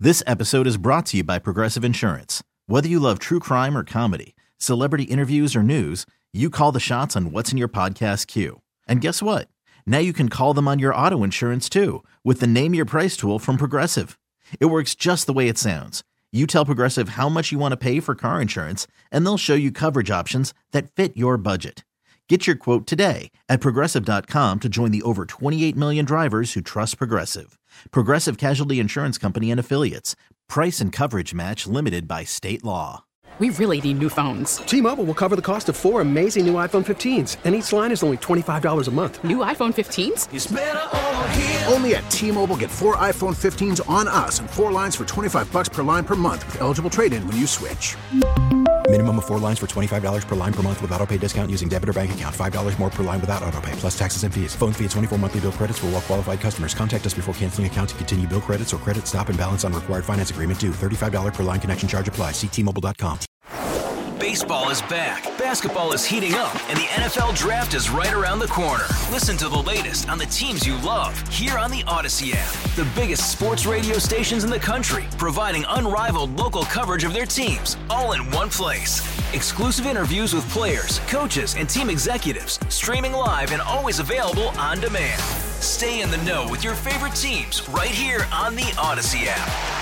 This episode is brought to you by Progressive Insurance. Whether you love true crime or comedy, celebrity interviews or news, you call the shots on what's in your podcast queue. And guess what? Now you can call them on your auto insurance too with the Name Your Price tool from Progressive. It works just the way it sounds. You tell Progressive how much you want to pay for car insurance, and they'll show you coverage options that fit your budget. Get your quote today at Progressive.com to join the over 28 million drivers who trust Progressive. Progressive Casualty Insurance Company and Affiliates. Price and coverage match limited by state law. We really need new phones. T-Mobile will cover the cost of 4 amazing new iPhone 15s, and each line is only $25 a month. New iPhone 15s? It's better over here. Only at T-Mobile, get 4 iPhone 15s on us and 4 lines for $25 per line per month with eligible trade-in when you switch. Minimum of 4 lines for $25 per line per month with autopay discount using debit or bank account. $5 more per line without autopay, plus taxes and fees. Phone fee at 24 monthly bill credits for well-qualified customers. Contact us before canceling account to continue bill credits or credit stop and balance on required finance agreement due. $35 per line connection charge applies. See T-Mobile.com. Baseball is back, basketball is heating up, and the NFL Draft is right around the corner. Listen to the latest on the teams you love here on the Odyssey app. The biggest sports radio stations in the country, providing unrivaled local coverage of their teams, all in one place. Exclusive interviews with players, coaches, and team executives, streaming live and always available on demand. Stay in the know with your favorite teams right here on the Odyssey app.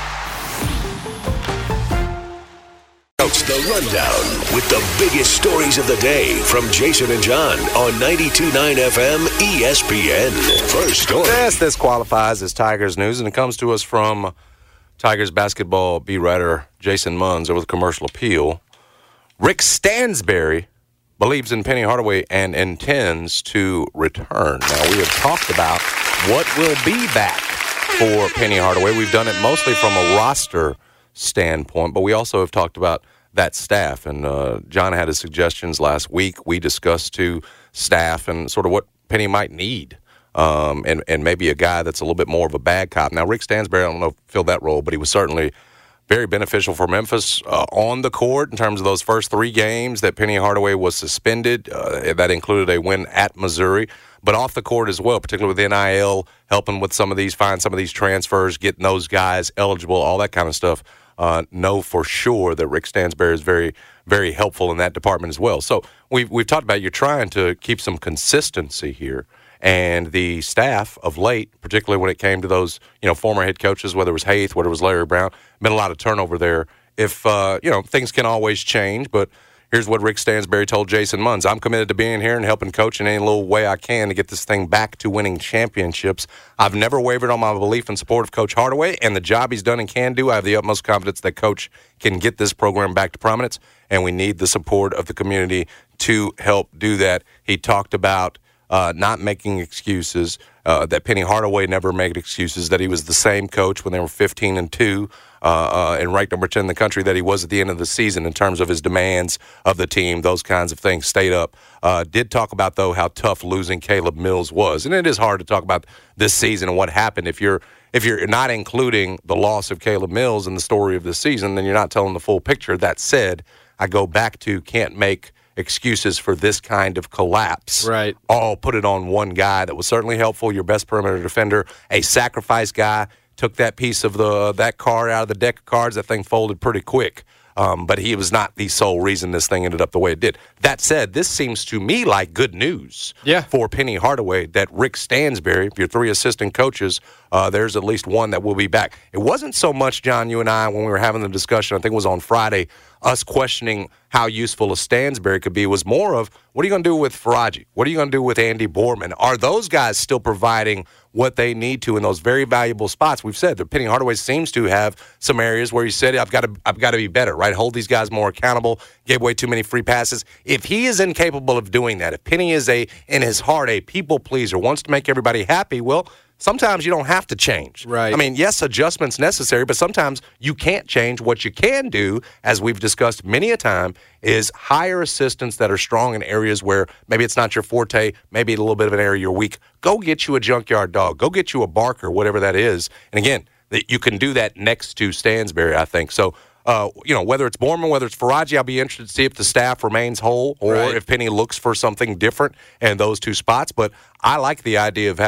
The Rundown with the biggest stories of the day from Jason and John on 92.9 FM ESPN. First story. Yes, this qualifies as Tigers news, and it comes to us from Tigers basketball beat writer Jason Munz over the Commercial Appeal. Rick Stansbury believes in Penny Hardaway and intends to return. Now, we have talked about what will be back for Penny Hardaway. We've done it mostly from a roster standpoint, but we also have talked about that staff, and John had his suggestions last week. We discussed to staff and sort of what Penny might need, and maybe a guy that's a little bit more of a bad cop. Now, Rick Stansbury, I don't know if he filled that role, but he was certainly very beneficial for Memphis on the court in terms of those first 3 games that Penny Hardaway was suspended. That included a win at Missouri, but off the court as well, particularly with NIL, helping with find some of these transfers, getting those guys eligible, all that kind of stuff. Know for sure that Rick Stansbury is very, very helpful in that department as well. So we've talked about you're trying to keep some consistency here, and the staff of late, particularly when it came to those former head coaches, whether it was Haith, whether it was Larry Brown, been a lot of turnover there. If things can always change, but here's what Rick Stansbury told Jason Munz. I'm committed to being here and helping coach in any little way I can to get this thing back to winning championships. I've never wavered on my belief and support of Coach Hardaway and the job he's done and can do. I have the utmost confidence that Coach can get this program back to prominence, and we need the support of the community to help do that. He talked about not making excuses, that Penny Hardaway never made excuses, that he was the same coach when they were 15-2 and ranked number 10 in the country that he was at the end of the season in terms of his demands of the team, those kinds of things, stayed up. Did talk about, though, how tough losing Caleb Mills was. And it is hard to talk about this season and what happened. If you're not including the loss of Caleb Mills in the story of this season, then you're not telling the full picture. That said, I go back to can't make excuses for this kind of collapse. Right. Put it on one guy that was certainly helpful, your best perimeter defender, a sacrifice guy, took that piece of that card out of the deck of cards. That thing folded pretty quick. But he was not the sole reason this thing ended up the way it did. That said, this seems to me like good news for Penny Hardaway that Rick Stansbury, if your 3 assistant coaches, there's at least one that will be back. It wasn't so much, John, you and I, when we were having the discussion, I think it was on Friday, us questioning how useful a Stansbury could be. Was more of, what are you going to do with Faraji? What are you going to do with Andy Borman? Are those guys still providing what they need to in those very valuable spots? We've said that Penny Hardaway seems to have some areas where he said, I've got to be better, right? Hold these guys more accountable, gave away too many free passes. If he is incapable of doing that, if Penny is in his heart, a people pleaser, wants to make everybody happy, well, sometimes you don't have to change. Right. I mean, yes, adjustment's necessary, but sometimes you can't change. What you can do, as we've discussed many a time, is hire assistants that are strong in areas where maybe it's not your forte, maybe a little bit of an area you're weak. Go get you a junkyard dog. Go get you a Barker, whatever that is. And again, you can do that next to Stansbury, I think. So, whether it's Borman, whether it's Faraji, I'll be interested to see if the staff remains whole or if Penny looks for something different in those two spots. But I like the idea of having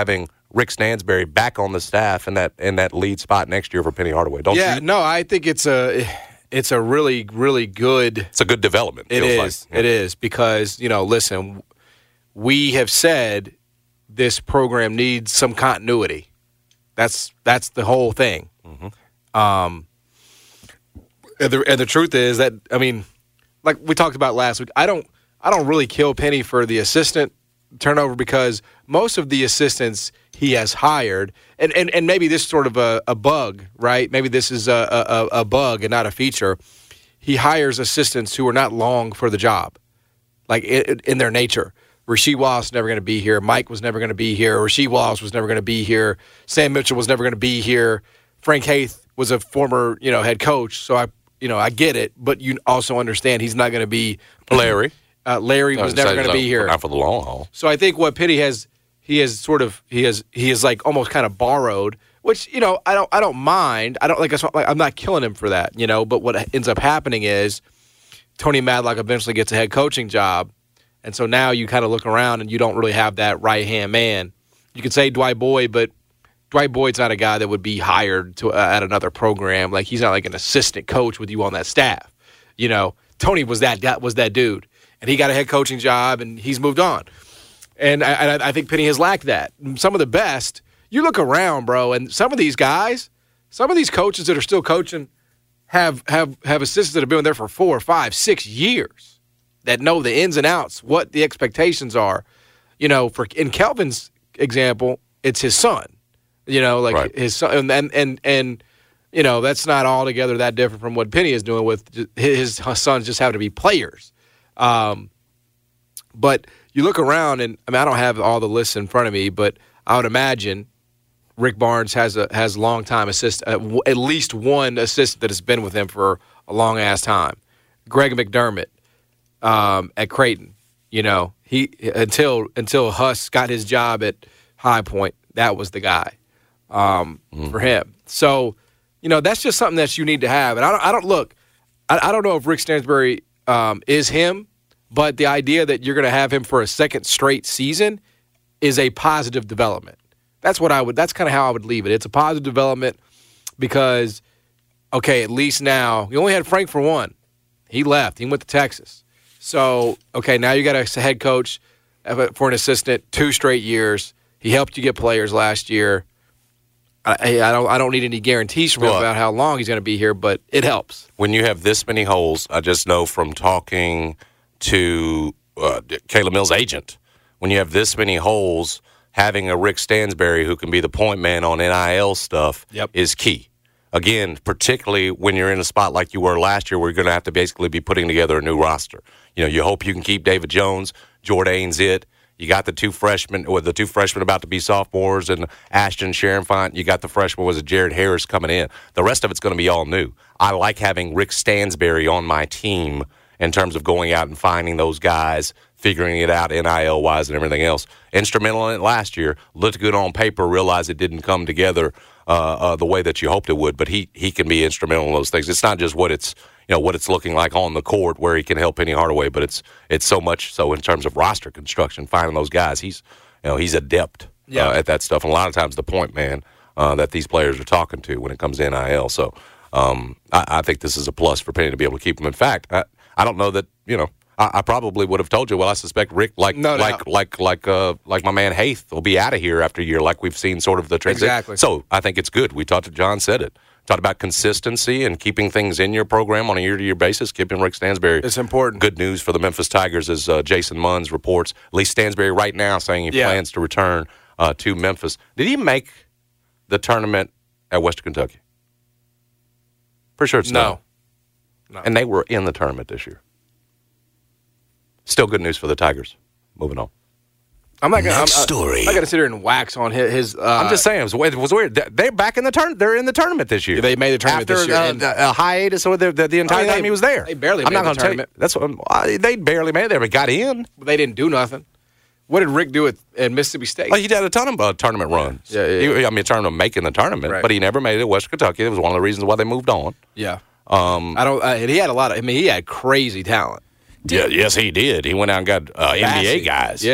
Rick Stansbury back on the staff in that lead spot next year for Penny Hardaway. Don't you? Yeah, no, I think it's a really, really good. It's a good development. It is. It is because, listen, we have said this program needs some continuity. That's the whole thing. Mm-hmm. And the truth is that, like we talked about last week, I don't really kill Penny for the assistant turnover because most of the assistants he has hired, and maybe this is sort of a bug, right? Maybe this is a bug and not a feature. He hires assistants who are not long for the job, like in their nature. Rasheed Wallace is never going to be here. Mike was never going to be here. Rasheed Wallace was never going to be here. Sam Mitchell was never going to be here. Frank Haith was a former, head coach, so I get it, but you also understand he's not going to be Larry. Larry was never going to be here. Not for the long haul. So I think what Penny has, he has like almost kind of borrowed, which I don't mind. I'm not killing him for that, But what ends up happening is Tony Madlock eventually gets a head coaching job, and so now you kind of look around and you don't really have that right hand man. You could say Dwight Boyd, but Dwight Boyd's not a guy that would be hired to at another program. Like he's not like an assistant coach with you on that staff. Tony was that dude. And he got a head coaching job, and he's moved on. And I think Penny has lacked that. Some of the best, you look around, bro, and some of these guys, some of these coaches that are still coaching have assistants that have been there for 4, 5, 6 years that know the ins and outs, what the expectations are. In Kelvin's example, it's his son. Right. His son, and that's not altogether that different from what Penny is doing with his sons. Just happen to be players. But you look around, and I don't have all the lists in front of me, but I would imagine Rick Barnes has long time assistant, at least one assistant that has been with him for a long ass time. Greg McDermott at Creighton, he until Huss got his job at High Point, that was the guy for him. So that's just something that you need to have. And I don't know if Rick Stansbury is him. But the idea that you're going to have him for a second straight season is a positive development. That's kind of how I would leave it. It's a positive development because, okay, at least now you only had Frank for one. He left. He went to Texas. So, okay, now you got a head coach for an assistant 2 straight years. He helped you get players last year. I don't need any guarantees from him about how long he's going to be here, but it helps. When you have this many holes, I just know from talking to Caleb Mills' agent, when you have this many holes, having a Rick Stansbury who can be the point man on NIL stuff is key. Again, particularly when you're in a spot like you were last year where you're going to have to basically be putting together a new roster. You hope you can keep David Jones, Jordane's it. You got the two freshmen about to be sophomores, and Ashton Sharonfont. You got the freshman, Jared Harris coming in. The rest of it's going to be all new. I like having Rick Stansbury on my team in terms of going out and finding those guys, figuring it out NIL-wise and everything else. Instrumental in it last year. Looked good on paper, realized it didn't come together the way that you hoped it would, but he can be instrumental in those things. It's not just what it's looking like on the court where he can help Penny Hardaway, but it's so much so in terms of roster construction, finding those guys. He's adept at that stuff. And a lot of times the point man that these players are talking to when it comes to NIL. So I think this is a plus for Penny to be able to keep him. In fact, I don't know that, I probably would have told you, well, I suspect Rick, like my man Haith, will be out of here after a year, like we've seen sort of the transition. Exactly. So I think it's good. We talked to John said it. Talked about consistency and keeping things in your program on a year-to-year basis. Keeping Rick Stansbury. It's important. Good news for the Memphis Tigers, as Jason Munns reports. At least Stansbury right now saying he plans to return to Memphis. Did he make the tournament at Western Kentucky? Pretty sure it's no. And they were in the tournament this year. Still good news for the Tigers. Moving on. I'm not going to sit here and wax on his. I'm just saying it was weird. They're back in the tournament. They're in the tournament this year. They made the tournament after this year. a hiatus or the entire time he was there. They barely made the tournament. That's what they barely made it there, but got in. They didn't do nothing. What did Rick do at Mississippi State? He did a ton of tournament runs. Yeah. A ton of making the tournament, but he never made it at Western Kentucky. It was one of the reasons why they moved on. Yeah. He had a lot of. He had crazy talent. Yeah. Yes, he did. He went out and got NBA guys. Yeah.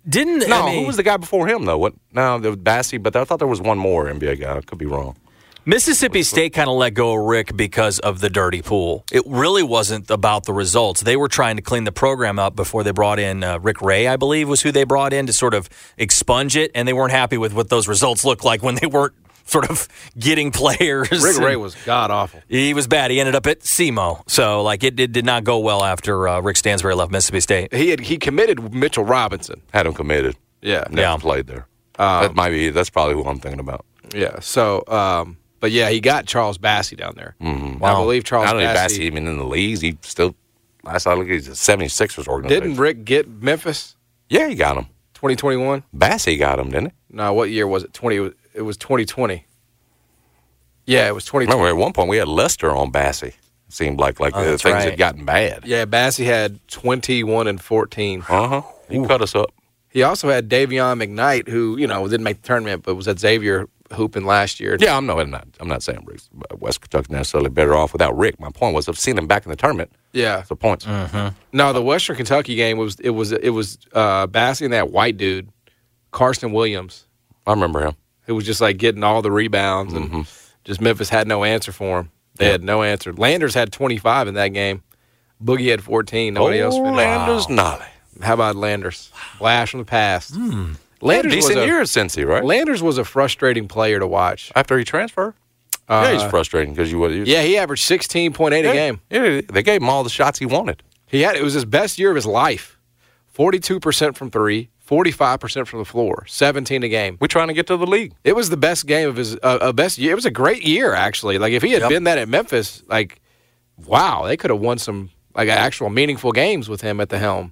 Who was the guy before him, though? There was Bassey, but I thought there was one more NBA guy. I could be wrong. Mississippi State kind of let go of Rick because of the dirty pool. It really wasn't about the results. They were trying to clean the program up before they brought in Rick Ray, I believe, was who they brought in to sort of expunge it, and they weren't happy with what those results looked like when they weren't sort of getting players. Rick Ray was god-awful. He was bad. He ended up at SEMO. So, it did not go well after Rick Stansbury left Mississippi State. He committed Mitchell Robinson. Had him committed. Yeah. Never played there. That's probably who I'm thinking about. Yeah, so... But, yeah, he got Charles Bassey down there. Mm-hmm. I believe Charles Bassey... I don't know if Bassey even in the leagues. He still... Last I looked, he's a 76ers organization. Didn't Rick get Memphis? Yeah, he got him. 2021? Bassey got him, didn't he? No, what year was it? It was 2020. Yeah, it was 2020. Remember, at one point, we had Lester on Bassey. It seemed like things had gotten bad. Yeah, Bassey had 21 and 14. Uh-huh. He cut us up. He also had Davion McKnight, who, didn't make the tournament, but was at Xavier hooping last year. Yeah, I'm not saying West Kentucky necessarily better off without Rick. My point was I've seen him back in the tournament. Yeah, the points. Mm-hmm. No, the Western Kentucky game was Bassey and that white dude, Carson Williams. I remember him. Who was just getting all the rebounds, and just Memphis had no answer for him. They had no answer. Landers had 25 in that game. Boogie had 14. Nobody else finished. Landers Nolly. How about Landers? Blast from the past. Landers decent year at Cincy, right? Landers was a frustrating player to watch. After he transferred? Yeah, he's frustrating because he averaged 16.8 a game. Yeah, they gave him all the shots he wanted. It was his best year of his life. 42% from three, 45% from the floor, 17 a game. We're trying to get to the league. It was the best game of his best year. It was a great year, actually. If he had been that at Memphis, wow, they could have won some actual meaningful games with him at the helm.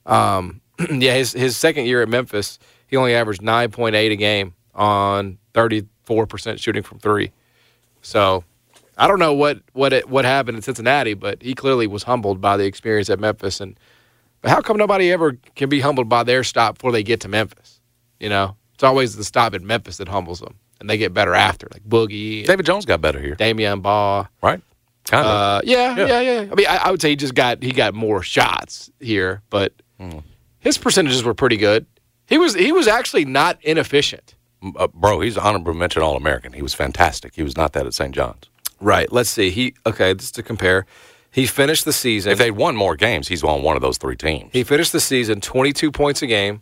His second year at Memphis, he only averaged 9.8 a game on 34% shooting from three. So I don't know what happened in Cincinnati, but he clearly was humbled by the experience at Memphis. But how come nobody ever can be humbled by their stop before they get to Memphis? It's always the stop at Memphis that humbles them, and they get better after, like Boogie. David Jones got better here. Damian Baugh. Right. Kind of. Yeah. I mean, I would say he got more shots here, but his percentages were pretty good. He was actually not inefficient. Bro, he's an honorable mention All-American. He was fantastic. He was not that at St. John's. Right. Let's see. Just to compare. He finished the season. If they'd won more games, he's on one of those three teams. He finished the season 22 points a game,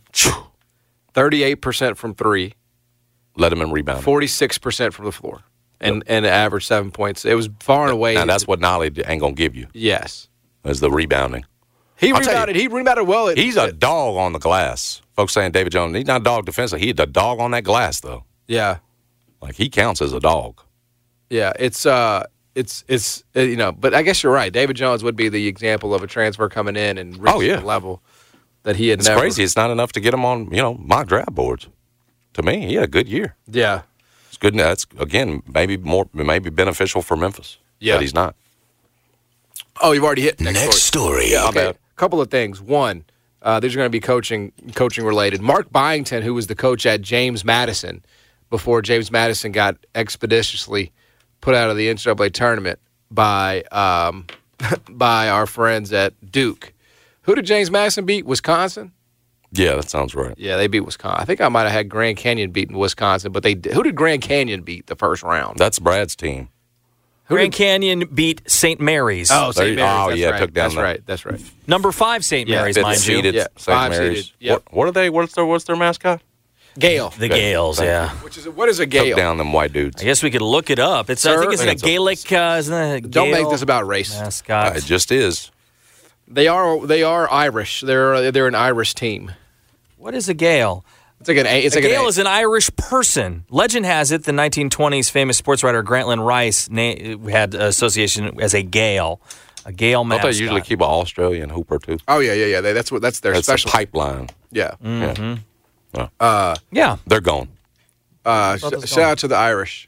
38% from three. Let him in rebound. 46% from the floor. And averaged 7 points. It was far and away. Now, that's what Nolly ain't going to give you. Yes. Is the rebounding. He rebounded well. He's a dog on the glass. Folks saying David Jones, he's not a dog defensively. He's a dog on that glass, though. Yeah. He counts as a dog. Yeah, it's but I guess you're right. David Jones would be the example of a transfer coming in and reaching the level that he had It's never. crazy. It's not enough to get him on, mock draft boards. To me, he had a good year. Yeah. It's good. That's, again, maybe beneficial for Memphis. Yeah. But he's not. Oh, you've already hit next story. Yeah, okay. A couple of things. One, these are going to be coaching related. Mark Byington, who was the coach at James Madison before James Madison got expeditiously put out of the NCAA tournament by our friends at Duke. Who did James Madison beat? Wisconsin? Yeah, that sounds right. Yeah, they beat Wisconsin. I think I might have had Grand Canyon beating Wisconsin, but who did Grand Canyon beat the first round? That's Brad's team. Grand Canyon beat St. Mary's. Oh, St. Mary's. Oh, yeah, right. took down That's right. Number 5 St. Mary's, mind you. Seeded Yeah, St. Mary's. seeded. Yep. What are they? What's their mascot? Gale. The Gales, yeah. What is a Gale? Took down them white dudes. I guess we could look it up. I think it's a Gaelic. Isn't it a Don't make Gale this about race. mascot? It just is. They are Irish. They're an Irish team. What is a Gale? It's like a Gale is an Irish person. Legend has it the 1920s famous sports writer Grantland Rice had association as a Gale. A Gale mascot. Don't they usually keep an Australian hooper too? Oh yeah. That's their special a pipeline. Yeah. Mm-hmm. Yeah. They're gone. Shout out to the Irish.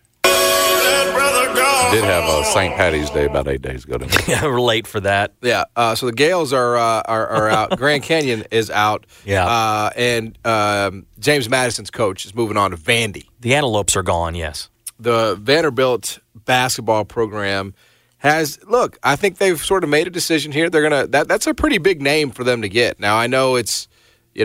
Did have a St. Patty's Day about 8 days ago. Yeah, we're late for that. Yeah. So the Gales are out. Grand Canyon is out. Yeah. And James Madison's coach is moving on to Vandy. The Antelopes are gone. Yes. The Vanderbilt basketball program I think they've sort of made a decision here. They're gonna that's a pretty big name for them to get. Now I know it's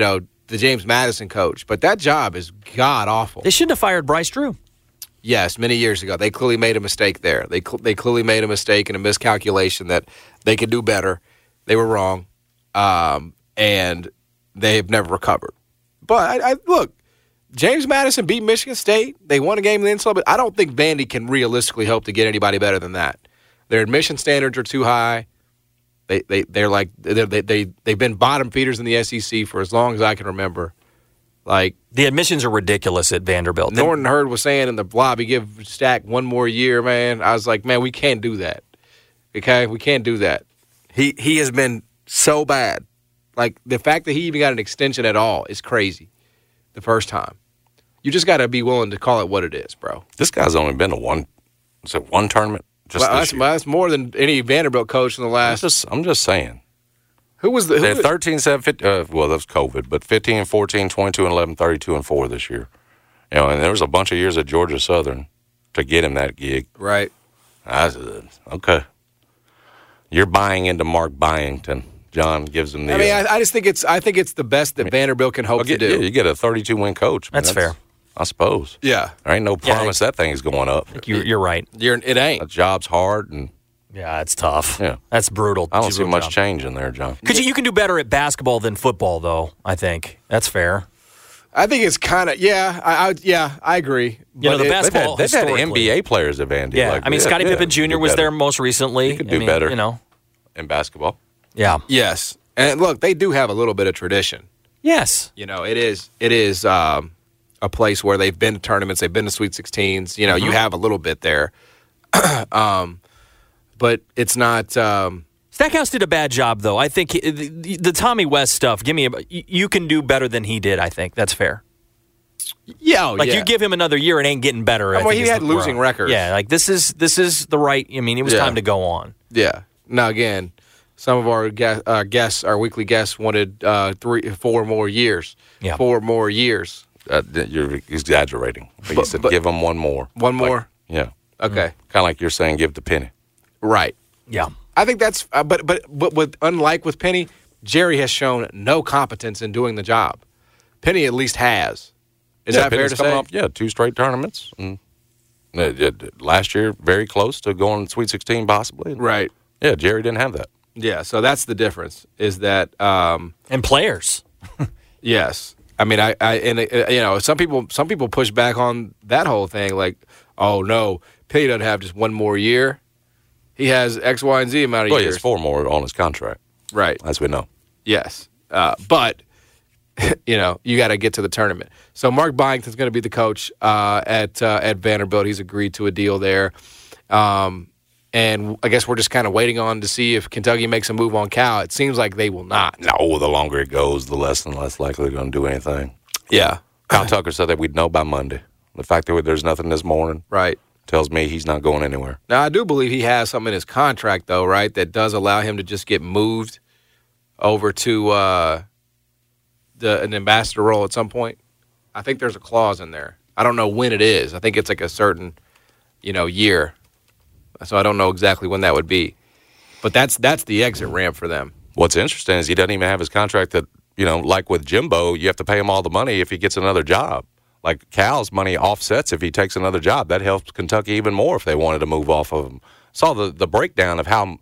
the James Madison coach, but that job is god-awful. They shouldn't have fired Bryce Drew. Yes, many years ago. They clearly made a mistake there. They clearly made a mistake and a miscalculation that they could do better. They were wrong, and they have never recovered. But, I look, James Madison beat Michigan State. They won a game in the NCAA, but I don't think Vandy can realistically hope to get anybody better than that. Their admission standards are too high. They've been bottom feeders in the SEC for as long as I can remember. Like, the admissions are ridiculous at Vanderbilt. Norton Hurd was saying in the lobby, give Stack one more year, man. I was like, man, we can't do that. Okay, we can't do that. He has been so bad. Like, the fact that he even got an extension at all is crazy. The first time, you just got to be willing to call it what it is, bro. This guy's only been to one tournament. That's more than any Vanderbilt coach in the last. I'm just saying. Who was the? They're 13-7. Well, that was COVID, but 15-14, 22-11, 32-4 this year. You know, and there was a bunch of years at Georgia Southern to get him that gig. Right. I said, okay. You're buying into Mark Byington. John gives him the. I mean, I just think it's the best that Vanderbilt can hope to do. Yeah, you get a 32-win coach. That's fair. I suppose. Yeah. There ain't no promise that thing's going up. You're right. It ain't. The job's hard and. Yeah, it's tough. Yeah. That's brutal. I don't see much change in there, John. You can do better at basketball than football, though, I think. That's fair. I think it's kind of, I agree. You know, the basketball they've had NBA players at Vandy. Yeah, I mean, Scottie Pippen Jr. was there most recently. He could do better, you know, in basketball. Yeah. Yes. And look, they do have a little bit of tradition. Yes. You know, it is a place where they've been to tournaments, they've been to Sweet 16s. You know, you have a little bit there. But it's not. Stackhouse did a bad job, though. I think the Tommy West stuff. You can do better than he did. I think that's fair. Yeah, you give him another year, it ain't getting better. Well, he had losing records. Yeah, like this is the right. I mean, it was time to go on. Yeah. Now again, some of our guests, our weekly guests, wanted 4 more years. Yeah, 4 more years. You're exaggerating. But you said give him one more. One more. Yeah. Okay. Kind of like you're saying, give to Penny. Right. Yeah. I think that's but unlike with Penny, Jerry has shown no competence in doing the job. Penny at least has. Is that Penny's fair to say? 2 straight tournaments. And last year, very close to going to Sweet 16 possibly. Right. Yeah, Jerry didn't have that. Yeah, so that's the difference. Is that and players? Yes. I mean, you know, some people push back on that whole thing, like, oh no, Penny doesn't have just one more year. He has X, Y, and Z amount of years. Well, he has 4 more on his contract. Right. As we know. Yes. But, you know, you got to get to the tournament. So Mark Byington's going to be the coach at Vanderbilt. He's agreed to a deal there. And I guess we're just kind of waiting on to see if Kentucky makes a move on Cal. It seems like they will not. No, the longer it goes, the less and less likely they're going to do anything. Yeah. Kyle Tucker said that we'd know by Monday. The fact that there's nothing this morning. Right. Tells me he's not going anywhere. Now, I do believe he has something in his contract, though, right, that does allow him to just get moved over to an ambassador role at some point. I think there's a clause in there. I don't know when it is. I think it's like a certain, year. So I don't know exactly when that would be. But that's the exit ramp for them. What's interesting is he doesn't even have his contract that, like with Jimbo, you have to pay him all the money if he gets another job. Like Cal's money offsets if he takes another job. That helps Kentucky even more if they wanted to move off of him. Saw the breakdown of how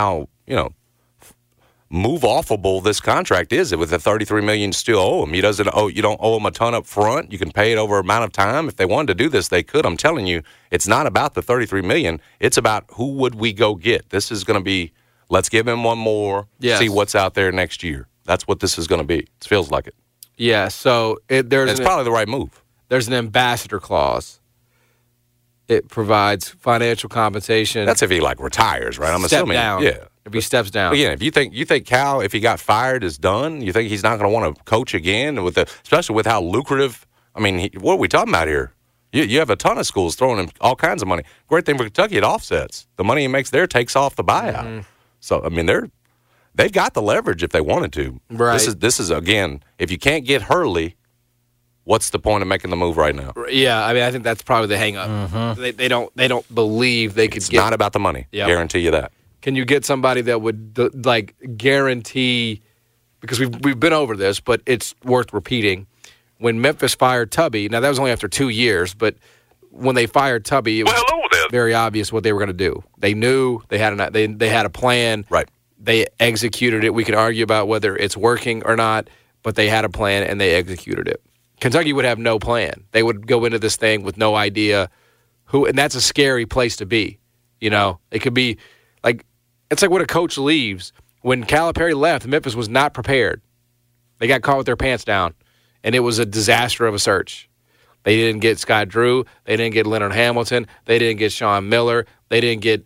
move offable this contract is. With the $33 million you still owe him. You don't owe him a ton up front. You can pay it over an amount of time. If they wanted to do this, they could. I'm telling you, it's not about the $33 million. It's about who would we go get. This is going to be, let's give him one more, see what's out there next year. That's what this is going to be. It feels like it. Yeah, so it's probably the right move. There's an ambassador clause. It provides financial compensation. That's if he retires, right? I'm assuming. Down. Yeah. If he steps down. Again, if you think Cal, if he got fired, is done, you think he's not going to want to coach again, especially with how lucrative. I mean, what are we talking about here? You have a ton of schools throwing him all kinds of money. Great thing for Kentucky, it offsets. The money he makes there takes off the buyout. Mm-hmm. So I mean, they've got the leverage if they wanted to. Right. This is again, if you can't get Hurley, what's the point of making the move right now? Yeah, I mean, I think that's probably the hang-up. Mm-hmm. They don't believe they could It's not about the money. Yep. Guarantee you that. Can you get somebody that would guarantee because we've been over this, but it's worth repeating. When Memphis fired Tubby, now that was only after 2 years, but when they fired Tubby, it was very obvious what they were going to do. They knew they had a plan. Right. They executed it. We can argue about whether it's working or not, but they had a plan and they executed it. Kentucky would have no plan. They would go into this thing with no idea who, and that's a scary place to be. You know, it could be like, it's like when a coach leaves. When Calipari left, Memphis was not prepared. They got caught with their pants down, and it was a disaster of a search. They didn't get Scott Drew. They didn't get Leonard Hamilton. They didn't get Sean Miller. They didn't get,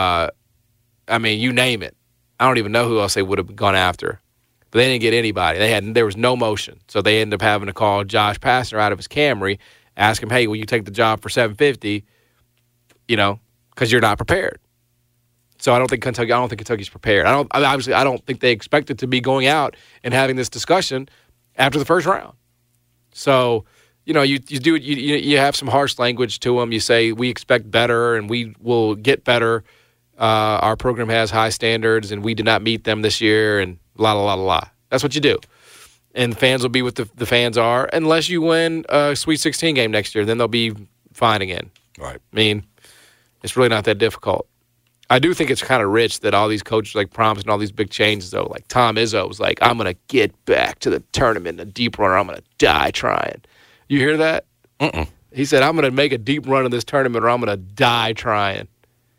you name it. I don't even know who else they would have gone after. But they didn't get anybody. There was no motion. So they ended up having to call Josh Pastner out of his Camry, ask him, hey, will you take the job for $750? You know, because you're not prepared. So I don't think Kentucky's prepared. I don't think they expected to be going out and having this discussion after the first round. So, you know, you have some harsh language to them. You say we expect better and we will get better. Our program has high standards and we did not meet them this year and la. That's what you do. And fans will be what the fans are unless you win a Sweet 16 game next year. Then they'll be fine again. Right. I mean, it's really not that difficult. I do think it's kind of rich that all these coaches like promising all these big changes, though. Like Tom Izzo was like, I'm going to get back to the tournament, a deep run, or I'm going to die trying. You hear that? Mm-mm. He said, I'm going to make a deep run in this tournament or I'm going to die trying.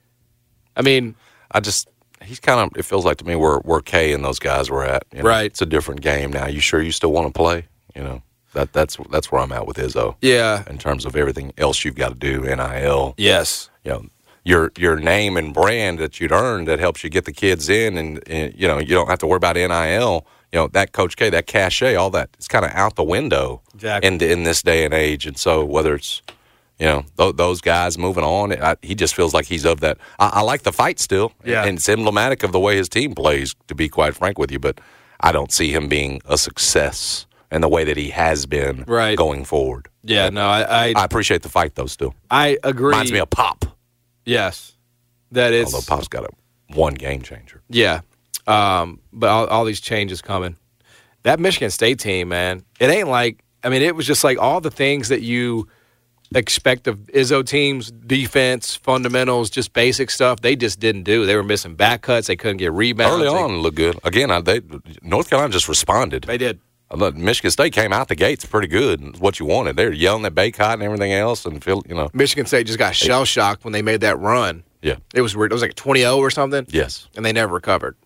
I mean, he's kind of, it feels like to me where Kay and those guys were at. You know? Right. It's a different game now. You sure you still want to play? You know, that's where I'm at with Izzo. Yeah. In terms of everything else you've got to do, NIL. Yes. You know, your name and brand that you'd earned that helps you get the kids in and you know, you don't have to worry about NIL. You know, that Coach K, that cachet, all that, it's kind of out the window in this day and age. And so whether it's, you know, those guys moving on, he just feels like he's of that. I like the fight still. Yeah. And it's emblematic of the way his team plays, to be quite frank with you. But I don't see him being a success in the way that he has been going forward. Yeah, no, I appreciate the fight, though, still. I agree. Reminds me of Pop. Yes. That is. Although Pop's got one game changer. Yeah. But all these changes coming. That Michigan State team, man, it ain't like, I mean, it was just like all the things that you expect of Izzo teams, defense, fundamentals, just basic stuff, they just didn't do. They were missing back cuts. They couldn't get rebounds. Early on, looked good. Again, North Carolina just responded. They did. Michigan State came out the gates pretty good. What you wanted. They were yelling at Baycott and everything else. And Michigan State just got shell-shocked when they made that run. Yeah. It was weird. It was like 20-0 or something. Yes. And they never recovered.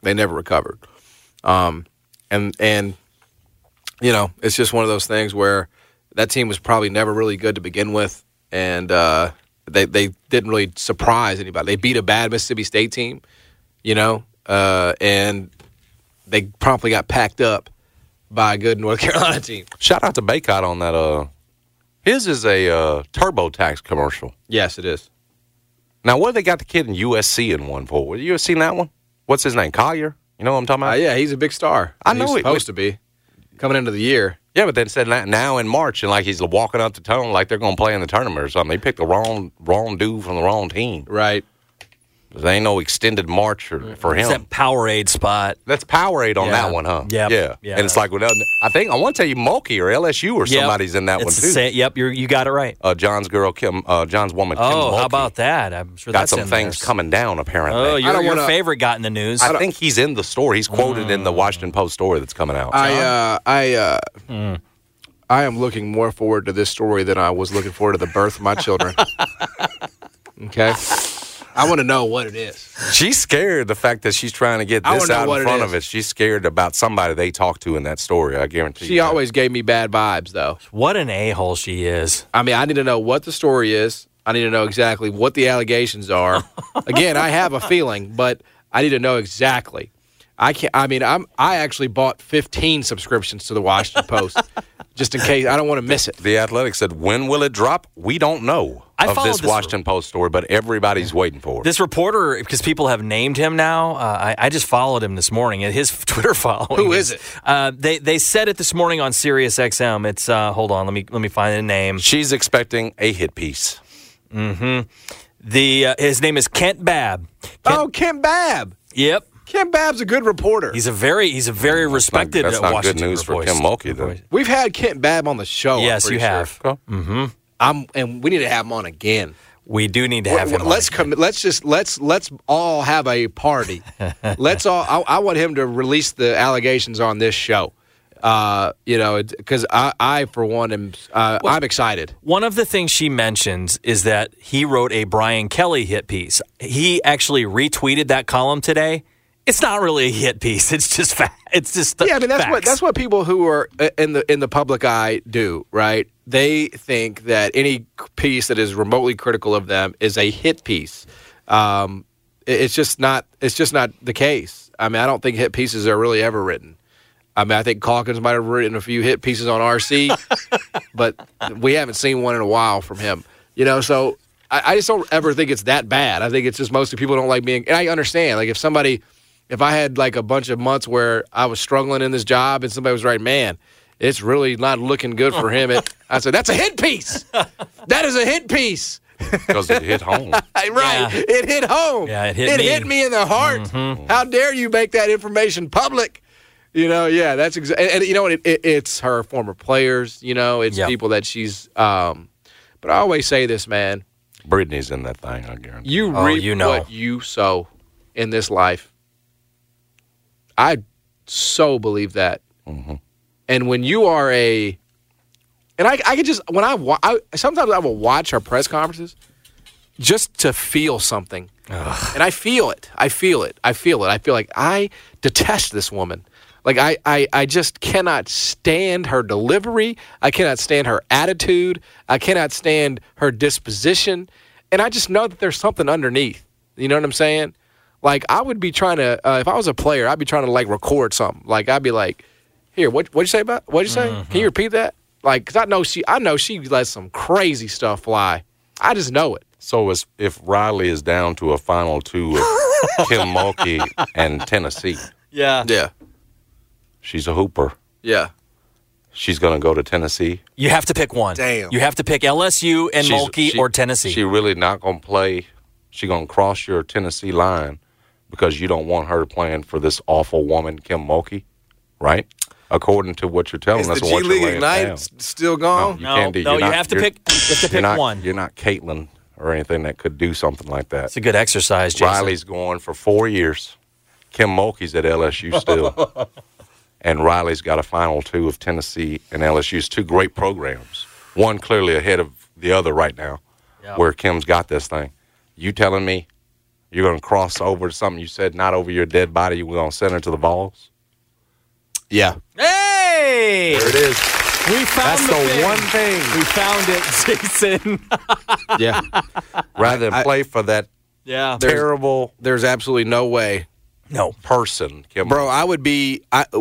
And you know, it's just one of those things where that team was probably never really good to begin with, and they didn't really surprise anybody. They beat a bad Mississippi State team, you know, and they promptly got packed up by a good North Carolina team. Shout out to Baycott on that. His is a TurboTax commercial. Yes, it is. Now, what they got the kid in USC in one for? You ever seen that one? What's his name? Collier? You know what I'm talking about? Yeah, he's a big star. I know he's supposed to be coming into the year. Yeah, but then said now in March, and like he's walking up to tone like they're going to play in the tournament or something. They picked the wrong dude from the wrong team. Right. There ain't no extended March for him. It's that Powerade spot. That's Powerade on that one, huh? Yep. Yeah. And it's like, I want to tell you Mulkey or LSU or somebody's in that one, too. Yep, you got it right. John's girl, John's woman, Kim Oh, Mulkey. how about that? I'm sure got that's some things coming down, apparently. Oh, your favorite got in the news. I think he's in the story. He's quoted in the Washington Post story that's coming out. I am looking more forward to this story than I was looking forward to the birth of my children. Okay? I want to know what it is. She's scared the fact that she's trying to get this out in front of us. She's scared about somebody they talked to in that story, I guarantee you. She always gave me bad vibes, though. What an a-hole she is. I mean, I need to know what the story is. I need to know exactly what the allegations are. Again, I have a feeling, but I need to know exactly. I actually bought 15 subscriptions to the Washington Post just in case. I don't want to miss it. The Athletic said, when will it drop? We don't know of this Washington Post story, but everybody's waiting for it. This reporter, because people have named him now, I just followed him this morning at his Twitter following. Who is it? They said it this morning on Sirius XM. It's hold on, let me find the name. She's expecting a hit piece. Mm-hmm. His name is Kent Babb. Kent Babb. Yep. Ken Babb's a good reporter. He's a very respected That's not Washington good news for voice. Kim Mulkey, then. We've had Kent Babb on the show. Yes, you have. Sure. And we need to have him on again. We do need to have him. Let's all have a party. Let's all. I want him to release the allegations on this show. Because I for one I'm excited. One of the things she mentions is that he wrote a Brian Kelly hit piece. He actually retweeted that column today. It's not really a hit piece. It's just It's just that's what people who are in the public eye do, right? They think that any piece that is remotely critical of them is a hit piece. It's just not the case. I mean, I don't think hit pieces are really ever written. I mean, I think Calkins might have written a few hit pieces on RC, but we haven't seen one in a while from him. So I just don't ever think it's that bad. I think it's just mostly people don't like being – and I understand. Like if I had like a bunch of months where I was struggling in this job and somebody was right, man, it's really not looking good for him. I said, that's a hit piece. That is a hit piece. Because it hit home. Right. Yeah. It hit home. Yeah, it hit me in the heart. Mm-hmm. How dare you make that information public? That's exactly. And you know what? It's her former players. It's people that she's. But I always say this, man. Brittany's in that thing, I guarantee. You reap what you sow in this life. I so believe that. Mm-hmm. And when you are and I can just sometimes I will watch her press conferences just to feel something. Ugh. And I feel it. I feel like I detest this woman. Like I just cannot stand her delivery. I cannot stand her attitude. I cannot stand her disposition. And I just know that there's something underneath. You know what I'm saying? Like I would be trying to, if I was a player, I'd be trying to like record something. Like I'd be like, here, what'd you say about? What'd you say? Mm-hmm. Can you repeat that? Like, cause I know she lets some crazy stuff fly. I just know it. So if Riley is down to a final two of Kim Mulkey and Tennessee. Yeah. She's a hooper. Yeah. She's going to go to Tennessee. You have to pick one. Damn. You have to pick LSU and Mulkey or Tennessee. She really not going to play. She's going to cross your Tennessee line because you don't want her playing for this awful woman, Kim Mulkey, right? According to what you're telling us. Is the G League Ignite still gone? No, you have to pick one. You're not Caitlin or anything that could do something like that. It's a good exercise, Jason. Riley's going for 4 years. Kim Mulkey's at LSU still. And Riley's got a final two of Tennessee and LSU's two great programs. One clearly ahead of the other right now, where Kim's got this thing. You telling me you're going to cross over to something you said not over your dead body, you're going to send her to the Vols? Yeah. Hey! There it is. We found the one thing. We found it, Jason. Yeah. Rather than play for that terrible. There's absolutely no way. No person, Kim. Bro, I would be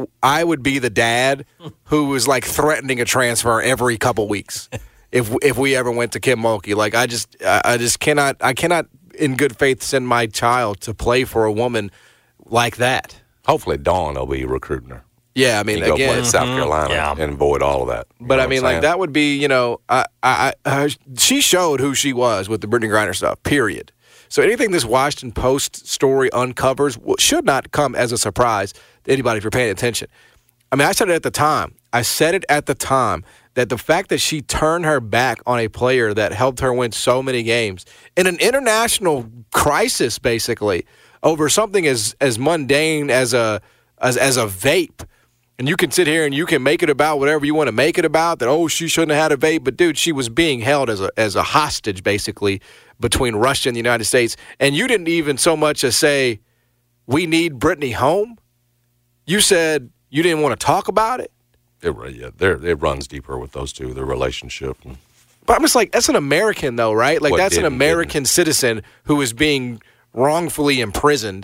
the dad who was like threatening a transfer every couple weeks if we ever went to Kim Mulkey. Like I just cannot in good faith send my child to play for a woman like that. Hopefully Dawn will be recruiting her. Yeah, I mean, you go again, play South Carolina and avoid all of that. But I mean, like that would be, she showed who she was with the Brittany Griner stuff. Period. So anything this Washington Post story uncovers should not come as a surprise to anybody if you're paying attention. I mean, I said it at the time that the fact that she turned her back on a player that helped her win so many games in an international crisis, basically, over something as mundane as a vape. And you can sit here and you can make it about whatever you want to make it about, that, she shouldn't have had a vape. But, dude, she was being held as a hostage, basically, between Russia and the United States. And you didn't even so much as say, we need Brittany home. You said you didn't want to talk about it. It runs deeper with those two, their relationship. But I'm just like, that's an American, though, right? Like, that's an American citizen who is being wrongfully imprisoned.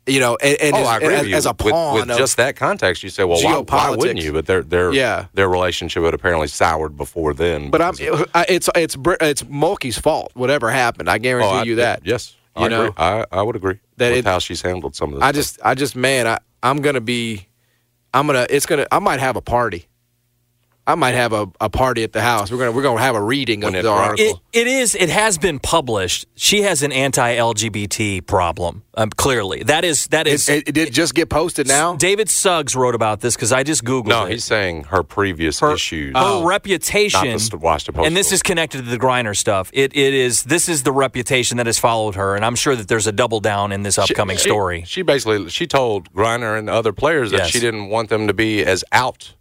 I agree with you. As a pawn with just that context, you say, well, why wouldn't you? But their relationship had apparently soured before then. But it's Mulkey's fault. Whatever happened, I guarantee you that. Yes, I agree. I would agree with how she's handled some of this. I might have a party. I might have a party at the house. We're gonna have a reading of the article. It has been published. She has an anti-LGBT problem. Clearly, that is. It did just get posted now. David Suggs wrote about this because I just googled. No, it. He's saying her previous issues, her reputation, not the Washington Post and this is connected to the Griner stuff. This is the reputation that has followed her, and I'm sure that there's a double down in this upcoming story. She basically told Griner and other players that she didn't want them to be as out.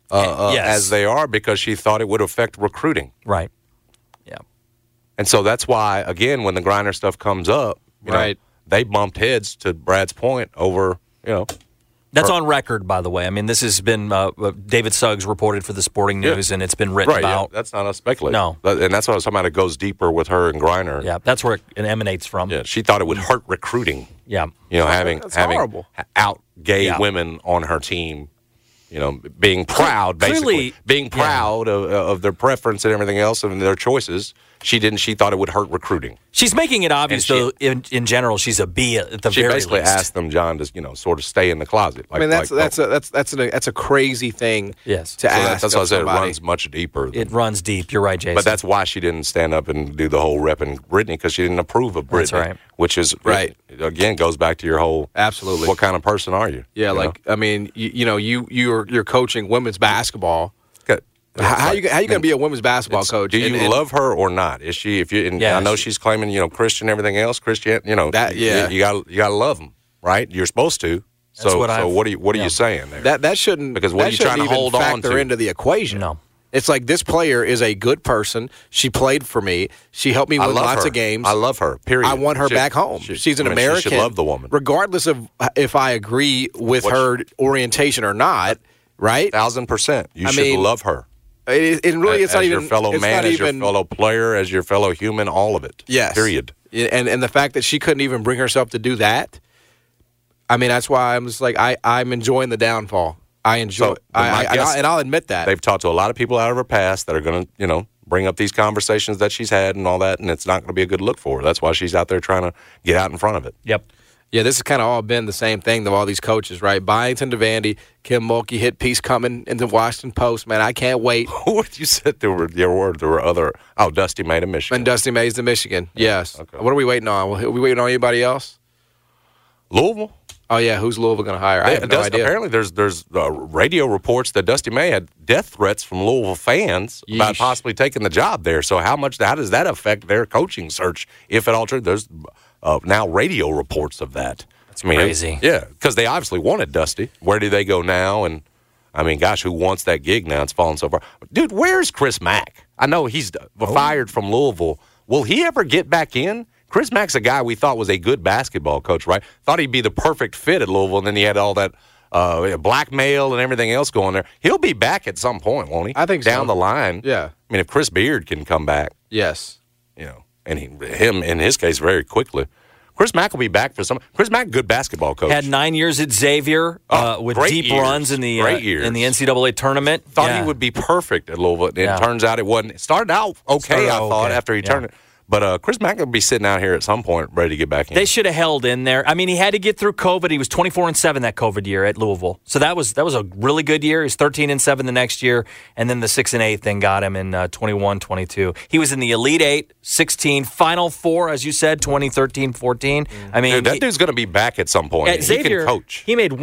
As they are, because she thought it would affect recruiting. Right. Yeah. And so that's why, again, when the Griner stuff comes up, you know, they bumped heads, to Brad's point, over, That's on record, by the way. I mean, this has been David Suggs reported for the Sporting News, and it's been written about. Yeah. That's not us speculating. No. And that's what I was talking about. It goes deeper with her and Griner. Yeah, that's where it emanates from. Yeah, she thought it would hurt recruiting. Yeah. Having horrible. out gay women on her team. Being proud, basically. Being proud of their preference and everything else and their choices. She thought it would hurt recruiting. She's making it obvious, though, in general, she's a B at the very least. She basically asked them, John, to, sort of stay in the closet. I mean, that's a crazy thing to ask. That's why I said it runs much deeper. It runs deep. You're right, Jason. But that's why she didn't stand up and do the whole repping Brittany, because she didn't approve of Brittany. That's right. Which is, again, goes back to your whole, absolutely, what kind of person are you? Yeah, I mean, you're coaching women's basketball. How you going to be a women's basketball coach? Do you love her or not? Is she? I know she's claiming, Christian, everything else, Christian. You got to love them, right? You're supposed to. So what are you saying there? That shouldn't, because what are you trying to hold on to? Factor into the equation. No. It's like, this player is a good person. She played for me. She helped me win lots of games. I love her, period. I want her back home. She's an American. She should love the woman. Regardless of if I agree with her orientation or not, right? 1,000%. You should love her. It's not even your fellow man, as your fellow player, as your fellow human, all of it. Yes. Period. And the fact that she couldn't even bring herself to do that, I mean, that's why I'm just like, I'm enjoying the downfall. I enjoy it. And I'll admit that. They've talked to a lot of people out of her past that are going to, bring up these conversations that she's had and all that, and it's not going to be a good look for her. That's why she's out there trying to get out in front of it. Yep. Yeah, this has kind of all been the same thing, though, all these coaches, right? Byington to Vandy, Kim Mulkey hit piece coming in the Washington Post. Man, I can't wait. What you said there were other. Oh, Dusty May to Michigan. And Dusty May's to Michigan, yes. Okay. What are we waiting on? Are we waiting on anybody else? Louisville. Oh, yeah, who's Louisville going to hire? I have no idea. Apparently, there's radio reports that Dusty May had death threats from Louisville fans about possibly taking the job there. So how does that affect their coaching search, if at all true? There's now radio reports of that. That's crazy. Yeah, because they obviously wanted Dusty. Where do they go now? And, I mean, gosh, who wants that gig now? It's fallen so far. Dude, where's Chris Mack? I know he's fired from Louisville. Will he ever get back in? Chris Mack's a guy we thought was a good basketball coach, right? Thought he'd be the perfect fit at Louisville, and then he had all that blackmail and everything else going there. He'll be back at some point, won't he? I think so. Down the line. Yeah. I mean, if Chris Beard can come back. Yes. And him, in his case, very quickly. Chris Mack will be back for some. Chris Mack, good basketball coach. Had 9 years at Xavier with deep runs in the NCAA tournament. Thought he would be perfect at Louisville. It turns out it wasn't. It started out okay, I thought, after he turned it. But Chris Mack will be sitting out here at some point ready to get back in. They should have held in there. I mean, he had to get through COVID. He was 24-7 that COVID year at Louisville. So that was a really good year. He was 13-7 the next year, and then the 6-8 thing got him in 21-22. He was in the Elite 8, 16, Final Four, as you said, 2013-14. I mean, that dude's going to be back at some point. At Xavier, he can coach. He made 8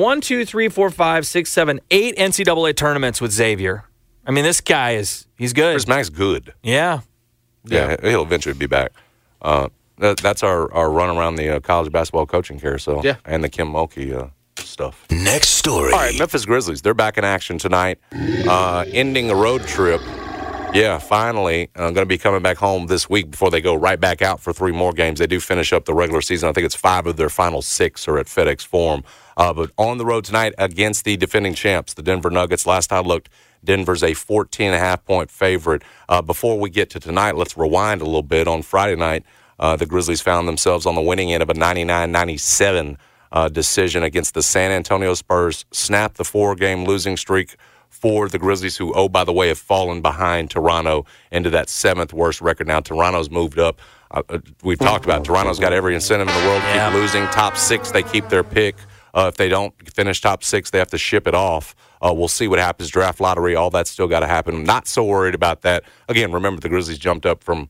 NCAA tournaments with Xavier. I mean, this guy he's good. Chris Mack's good. Yeah. Yeah, he'll eventually be back. That's our run around the college basketball coaching carousel. Yeah. And the Kim Mulkey stuff. Next story. All right, Memphis Grizzlies. They're back in action tonight, ending a road trip. Yeah, finally going to be coming back home this week before they go right back out for 3 more games. They do finish up the regular season. I think it's 5 of their final 6 are at FedEx Forum. But on the road tonight against the defending champs, the Denver Nuggets. Last I looked, Denver's a 14.5-point favorite. Before we get to tonight, let's rewind a little bit. On Friday night, the Grizzlies found themselves on the winning end of a 99-97 decision against the San Antonio Spurs, snapped the 4-game losing streak for the Grizzlies, who, oh, by the way, have fallen behind Toronto into that 7th worst record. Now, Toronto's moved up. We've talked about Toronto's got every incentive in the world to keep losing. Top 6, they keep their pick. If they don't finish top 6, they have to ship it off. We'll see what happens. Draft lottery, all that's still got to happen. I'm not so worried about that. Again, remember the Grizzlies jumped up from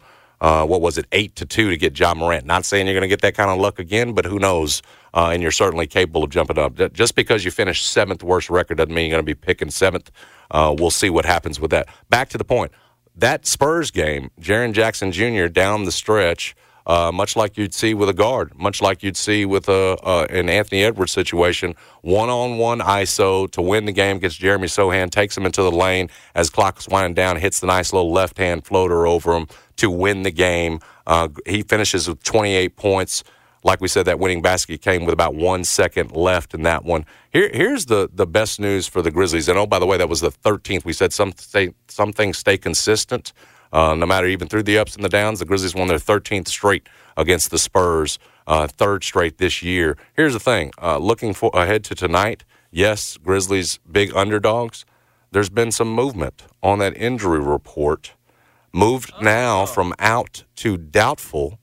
8-2 to get Ja Morant. Not saying you're going to get that kind of luck again, but who knows? And you're certainly capable of jumping up. Just because you finish 7th worst record doesn't mean you're going to be picking 7th. We'll see what happens with that. Back to the point. That Spurs game, Jaren Jackson Jr. down the stretch, much like you'd see with a guard, much like you'd see with an Anthony Edwards situation, one-on-one ISO to win the game against Jeremy Sohan, takes him into the lane as clock is winding down, hits the nice little left-hand floater over him to win the game. He finishes with 28 points. Like we said, that winning basket came with about 1 second left in that one. Here's the best news for the Grizzlies. And, oh, by the way, that was the 13th. We said some things stay consistent. No matter even through the ups and the downs, the Grizzlies won their 13th straight against the Spurs, 3rd straight this year. Here's the thing. Looking ahead to tonight, yes, Grizzlies big underdogs. There's been some movement on that injury report. Moved now from out to doubtful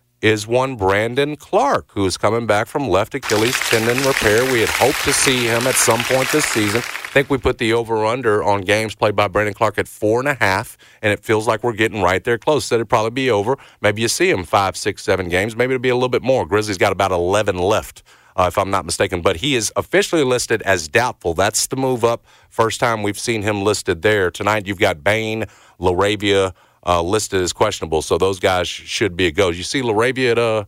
is one Brandon Clark, who is coming back from left Achilles tendon repair. We had hoped to see him at some point this season. I think we put the over-under on games played by Brandon Clark at 4.5, and it feels like we're getting right there close. Said it'd probably be over. Maybe you see him 5, 6, 7 games. Maybe it'll be a little bit more. Grizzlies got about 11 left, if I'm not mistaken. But he is officially listed as doubtful. That's the move up. First time we've seen him listed there. Tonight you've got Bane, LaRavia, listed as questionable, so those guys should be a go. Did you see LaRavia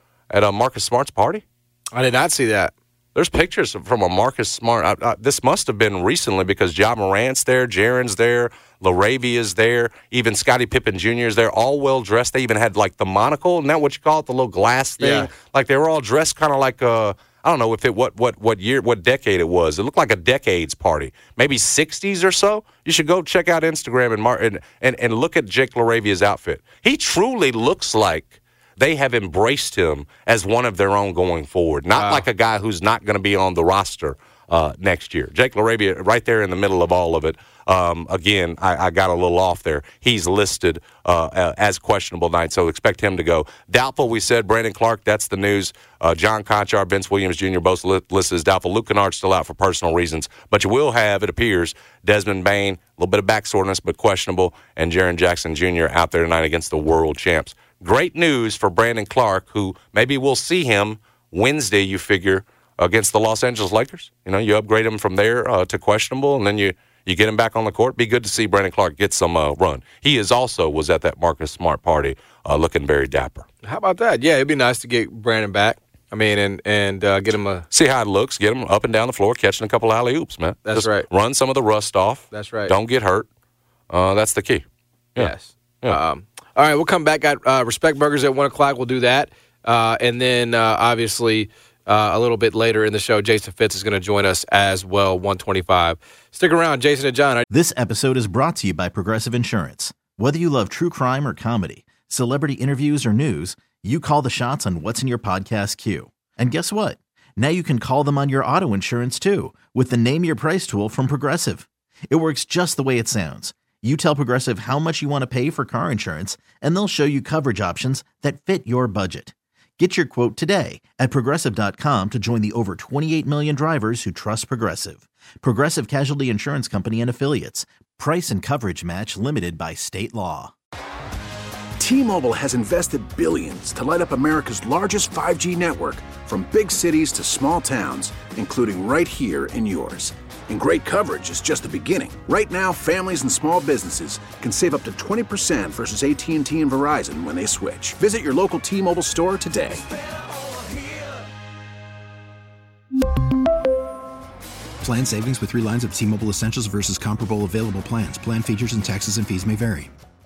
at Marcus Smart's party? I did not see that. There's pictures from a Marcus Smart. This must have been recently because Ja Morant's there, Jaren's there, LaRavia's there, even Scottie Pippen Jr. is there, all well-dressed. They even had, like, the monocle. Isn't that what you call it, the little glass thing? Yeah. Like, they were all dressed kind of like I don't know if what year, what decade it was. It looked like a decades party, maybe 60s or so. You should go check out Instagram and look at Jake LaRavia's outfit. He truly looks like they have embraced him as one of their own going forward, not like a guy who's not going to be on the roster next year. Jake LaRavia right there in the middle of all of it. Again, I got a little off there. He's listed as questionable tonight, so expect him to go. Doubtful, we said, Brandon Clark, that's the news. John Conchar, Vince Williams Jr., both listed as doubtful. Luke Kennard's still out for personal reasons. But you will have, it appears, Desmond Bane, a little bit of back soreness, but questionable, and Jaren Jackson Jr. out there tonight against the world champs. Great news for Brandon Clark, who maybe we'll see him Wednesday, you figure, against the Los Angeles Lakers. You know, you upgrade him from there to questionable, and then you get him back on the court. Be good to see Brandon Clark get some run. He was at that Marcus Smart party looking very dapper. How about that? Yeah, it'd be nice to get Brandon back. I mean, and get him see how it looks. Get him up and down the floor, catching a couple alley-oops, man. That's Just right. Run some of the rust off. That's right. Don't get hurt. That's the key. Yeah. Yes. Yeah. All right, we'll come back at Respect Burgers at 1 o'clock. We'll do that. And then, obviously, a little bit later in the show, Jason Fitz is going to join us as well, 125. Stick around, Jason and John. This episode is brought to you by Progressive Insurance. Whether you love true crime or comedy, celebrity interviews or news, you call the shots on what's in your podcast queue. And guess what? Now you can call them on your auto insurance, too, with the Name Your Price tool from Progressive. It works just the way it sounds. You tell Progressive how much you want to pay for car insurance, and they'll show you coverage options that fit your budget. Get your quote today at Progressive.com to join the over 28 million drivers who trust Progressive. Progressive Casualty Insurance Company and Affiliates. Price and coverage match limited by state law. T-Mobile has invested billions to light up America's largest 5G network, from big cities to small towns, including right here in yours. And great coverage is just the beginning. Right now, families and small businesses can save up to 20% versus AT&T and Verizon when they switch. Visit your local T-Mobile store today. Plan savings with 3 lines of T-Mobile Essentials versus comparable available plans. Plan features and taxes and fees may vary.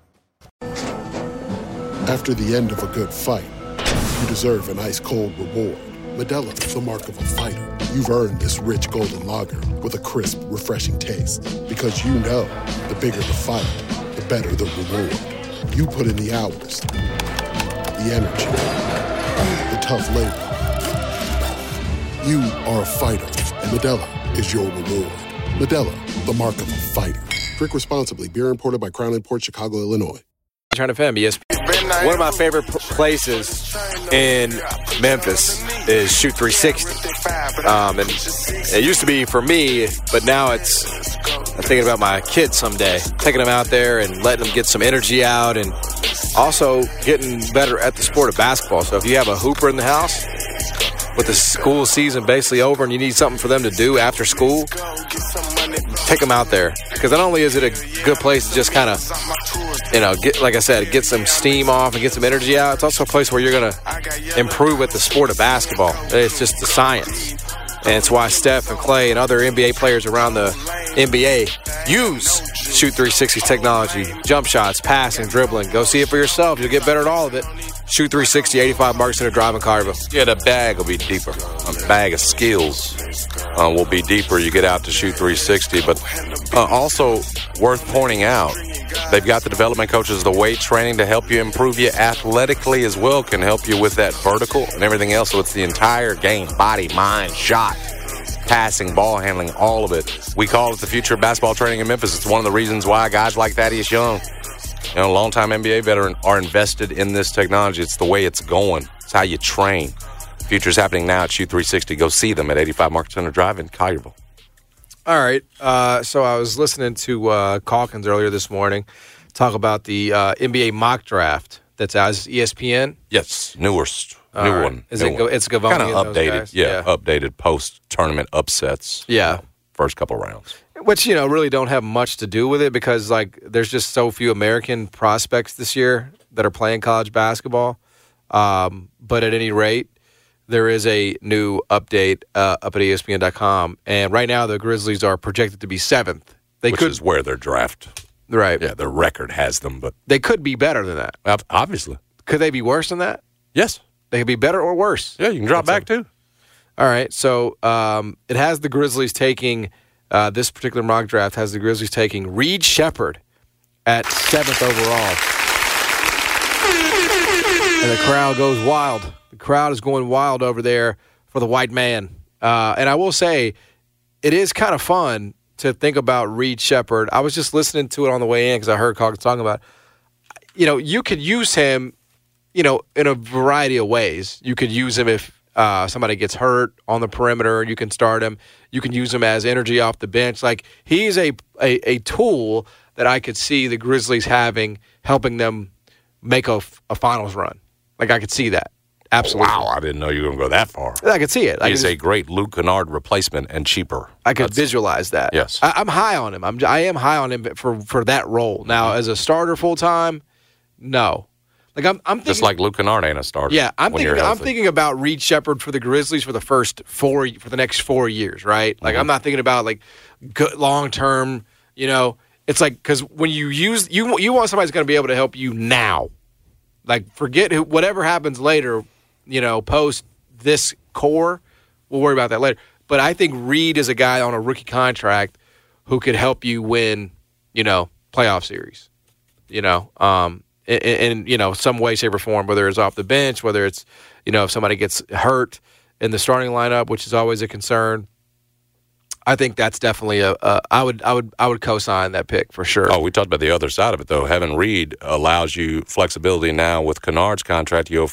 After the end of a good fight, you deserve an ice-cold reward. Modelo, the mark of a fighter. You've earned this rich golden lager with a crisp, refreshing taste. Because you know, the bigger the fight, the better the reward. You put in the hours, the energy, the tough labor. You are a fighter, and Modelo is your reward. Modelo, the mark of a fighter. Drink responsibly. Beer imported by Crown Imports, Chicago, Illinois. Turn FM, ESPN. one of my favorite places in Memphis is Shoot 360. And it used to be for me, but now I'm thinking about my kids someday, taking them out there and letting them get some energy out and also getting better at the sport of basketball. So if you have a hooper in the house with the school season basically over and you need something for them to do after school, take them out there. Because not only is it a good place to just kind of, get, like I said, get some steam off and get some energy out, it's also a place where you're going to improve at the sport of basketball. It's just the science. And it's why Steph and Clay and other NBA players around the NBA use Shoot 360's technology, jump shots, passing, dribbling. Go see it for yourself. You'll get better at all of it. Shoot 360, 85 Market Center Drive in Collierville. Yeah, the bag will be deeper. A bag of skills will be deeper. You get out to Shoot 360. But also worth pointing out, they've got the development coaches, the weight training to help you improve you athletically as well, can help you with that vertical and everything else. So it's the entire game, body, mind, shot, passing, ball handling, all of it. We call it the future of basketball training in Memphis. It's one of the reasons why guys like Thaddeus Young, longtime NBA veteran, are invested in this technology. It's the way it's going. It's how you train. Future's happening now at Shoot 360. Go see them at 85 Market Center Drive in Collierville. All right. So I was listening to Calkins earlier this morning talk about the NBA mock draft that's out. Is ESPN? Yes, new one. Is it? It's Gavoni. Kind of updated. Yeah, updated post-tournament upsets. Yeah. First couple rounds. Which, really don't have much to do with it because, there's just so few American prospects this year that are playing college basketball. But at any rate, there is a new update up at ESPN.com. And right now, the Grizzlies are projected to be 7th. Which is where their draft. Right. Yeah, their record has them. But they could be better than that. Obviously. Could they be worse than that? Yes. They could be better or worse. Yeah, you can drop back too. All right. So it has the Grizzlies taking, this particular mock draft has the Grizzlies taking Reed Sheppard at 7th overall. And the crowd goes wild. The crowd is going wild over there for the white man. And I will say, it is kind of fun to think about Reed Sheppard. I was just listening to it on the way in because I heard Calkins talking about it. You could use him, in a variety of ways. You could use him if somebody gets hurt on the perimeter. You can start him. You can use him as energy off the bench. He's a tool that I could see the Grizzlies helping them make a finals run. I could see that. Absolutely. Wow, I didn't know you were going to go that far. I could see it. He's a great Luke Kennard replacement and cheaper. I could visualize that. Yes. I'm high on him. I am high on him for that role. Now, as a starter full-time, no. I'm thinking, just like Luke Kennard ain't a starter. Yeah, I'm thinking about Reed Sheppard for the Grizzlies for the next 4 years, right? I'm not thinking about good long-term, It's because when you want somebody who's going to be able to help you now. Forget whatever happens later, post this core, we'll worry about that later. But I think Reed is a guy on a rookie contract who could help you win, playoff series, in some way, shape, or form, whether it's off the bench, whether it's, if somebody gets hurt in the starting lineup, which is always a concern. I think that's definitely I would co-sign that pick for sure. Oh, we talked about the other side of it though. Having Reed allows you flexibility now with Kennard's contract. You owe